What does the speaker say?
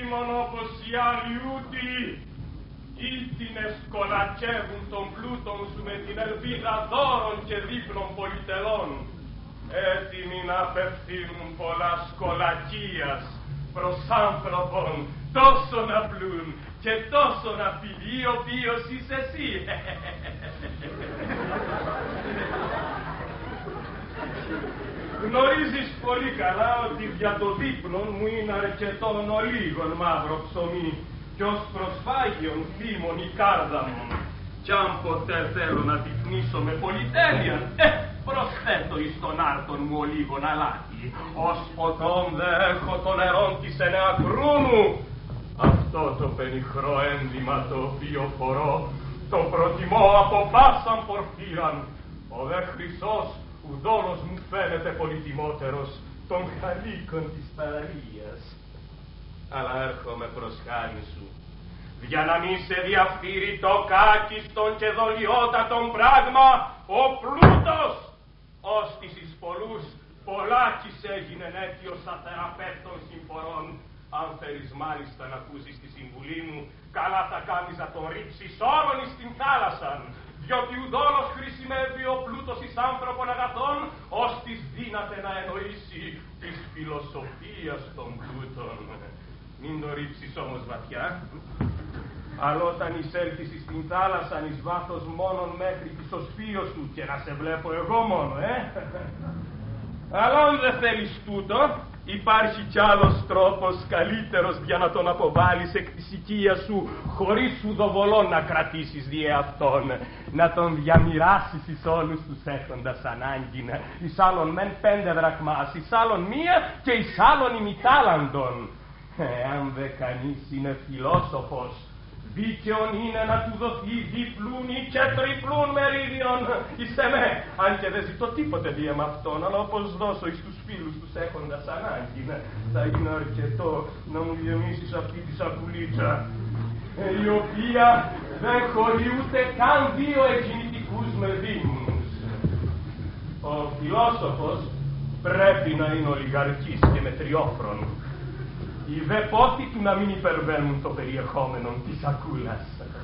σήμον όπως οι άλλοι ούτοι, ήτινες κολατσεύουν τον πλούτον σου με την ελπίδα δώρων και δείπνων πολυτελών, έτοιμοι να απευθύνουν πολλά σκολακίας προς άνθρωπον τόσο να πλούν και τόσο να φιλεί, ο οποίος είσαι εσύ. Γνωρίζεις πολύ καλά ότι για το δείπνον μου είναι αρκετόν ολίγον μαύρο ψωμί κι ως προσφάγιον θύμων η κάρδα μου. Κι αν ποτέ θέλω να διπνήσω με πολυτέλεια, προσθέτω εις τον άρτον μου ολίγον αλάτι. Ως ποτόν δε έχω το νερόν της ενεακρούνου. Αυτό το πενιχρό ένδυμα το οποίο φορώ, το προτιμώ από πάσαν πορφύραν. Ο δε χρυσός ουδόλος μου φαίνεται πολυτιμότερος των χαλίκων της παραλίας. Αλλά έρχομαι προς χάρη σου, για να μη σε διαφθείρει το κάκιστον και δολιότατον πράγμα, ο πλούτος, ώστις εις πολλούς πολλάκις έγινε αίτιος αθεραπεύτων συμφορών. Αν θέλεις μάλιστα να ακούσεις τη συμβουλή μου, καλά θα κάνεις να τον ρίψεις όλον εις την θάλασσαν, διότι ουδόλος χρησιμεύει ο πλούτος εις άνθρωπον αγαθών, ώστις δύναται να εννοήσει της φιλοσοφίας των πλούτων. Μην το ρίψεις όμως βαθιά, αλλά όταν εισέλθεις εις την θάλασσαν εις βάθος μόνον μέχρι τη σωσφείο σου και να σε βλέπω εγώ μόνο, Αλλά αν δεν θέλεις τούτο, υπάρχει κι άλλος τρόπος καλύτερος για να τον αποβάλεις εκ της οικίας σου, χωρίς ουδοβολών να κρατήσεις δι' αυτόν, να τον διαμοιράσεις εις όλους τους έχοντας ανάγκην, εις άλλον μεν 5 δραχμάς, εις άλλον 1 και εις άλλον ημιτάλαντον. Αν δε κανείς είναι φιλόσοφος, δίκαιον είναι να του δοθεί διπλούν ή και τριπλούν μερίδιον εις εμέ, αν και δεν ζητώ τίποτε δια με αυτόν, αλλά όπως δώσω εις τους φίλους τους έχοντας ανάγκη, θα είναι αρκετό να μου γεμίσεις αυτή τη σακουλίτσα, η οποία δεν χωρεί ούτε καν 2 εγκινητικούς μεδίμους. Ο φιλόσοφος πρέπει να είναι ολιγαρχής και μετριόφρον. Οι δε πόθοι του να μην υπερβαίνουν το περιεχόμενο της σακούλας.